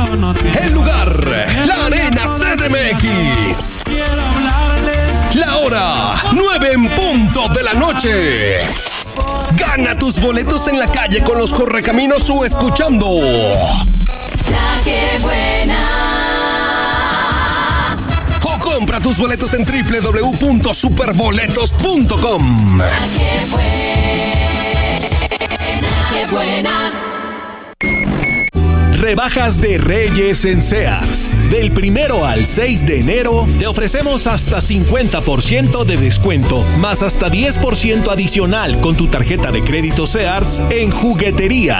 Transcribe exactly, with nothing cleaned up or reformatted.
El lugar, la Arena C D M X. La hora, nueve en punto de la noche. Gana tus boletos en la calle con los Correcaminos o escuchando La que buena. O compra tus boletos en doble u doble u doble u punto superboletos punto com. La que buena. Qué buena. Rebajas de Reyes en Sears. Del primero al seis de enero te ofrecemos hasta cincuenta por ciento de descuento, más hasta diez por ciento adicional con tu tarjeta de crédito Sears en juguetería,